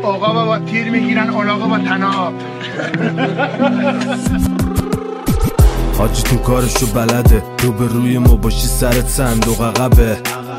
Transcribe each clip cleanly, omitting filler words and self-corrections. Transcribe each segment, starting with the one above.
آقا با تیر میگیرن اولاغا با تناب. حاجی تو کارشو بلده، رو به روی ما باشی سرت صندوق عقبه.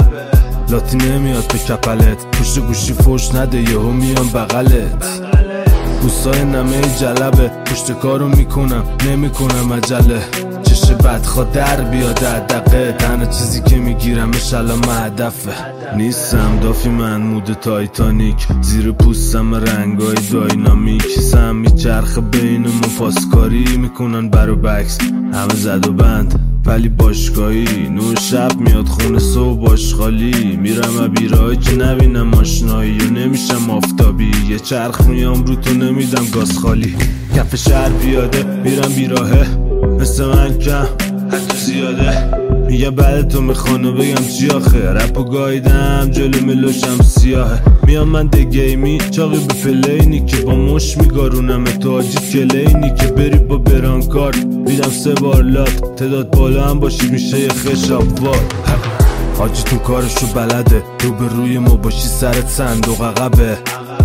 لاتی نمیاد به کپلت، پشت گوشی فوش نده یهو میان بغلت. بوسای نمه جلبه، پشت کارو میکنم نمیکنم عجله. چش بدخواه در بیاد دقه، تنها چیزی که میگیرمش الان هدفه. نیستم دافی من مود تایتانیک، زیر پوستم رنگای داینامیک. سم میچرخه بین ما پاسکاری میکنن برو بکس، همه زد و بند ولی باشگاهی. نور شب میاد خونه صبح باش خالی، میرم بیرای که نبینم آشنایی و نمیشم آفتابی. یه چرخ میام رو تو نمیدم گاز خالی، کف شهر بیاده میرم بیراهه. مثل من کم حتی زیاده، میگه بعد تو میخوانو بگم چی آخه. رپو گایدم جلو ملوشم سیاهه، میام من دگیمی چاقی به پلینی که با مش میگارونم تو حاجی کلینی که بری با برانکارد. میدم 3 بار لات، تعداد بالا هم باشی میشه یه خشاب وار. حاجی تو کارشو بلده، رو به روی ما باشی سرت صندوق عقبه.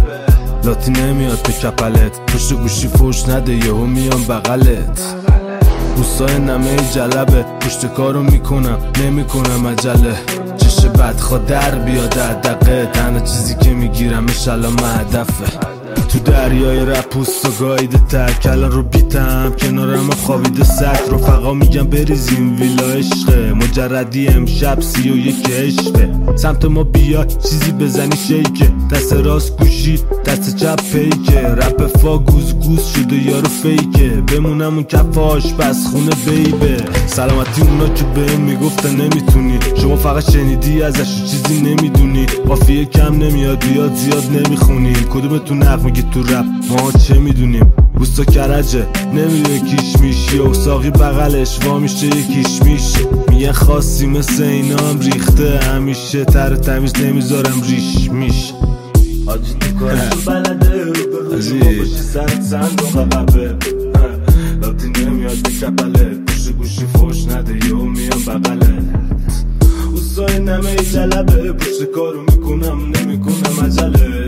لاتی نمیاد به کپلت، پشت گوشی فوش نده یهو میان بغلت. بوسای نمه جلبه، پشت کارو میکنم نمیکنم عجله. چش بدخواه در بیاد دقه، تنها چیزی که میگیرمش الان هدفه. تو دریای رپ پوست و گایده تک، الان رو بیتم کنارم خوابیده سک. رفقا میگم بریزیم ویلا عشقه، مجردی امشب 31 عشقه. سمت ما بیا چیزی بزنی شیکه، دست راست گوشی دست چپ پیکه. رپ فا گوز گوز شده یارو فیکه، بمونم اون کف آشپز خونه بیبه. سلامتی اونا که بهم میگفتن نمیتونی، شما فقط شنیدی ازش چیزی نمیدونی. قافیه کم نمیاد بیاد زیاد نمیخونی، کدومتون حق میگی تو رپ ما چه میدونیم. بوستا کرجه نمیدونه کیش میشی و ساقی بغلش وا میشه یکیش میشه. میگن خاصی مثل اینا هم ریخته، همیشه تر تمیز نمیذارم ریش میشه. حاجی تو کارشو بلده، رو به روی ما باشی سرت صندوق عقبه. لاتی نمیاد به کپلت، پشت گوشی فوش نده یهو میان بغلت. بوسای نمه جلبه، پشت کارو میکنم نمیکنم عجله.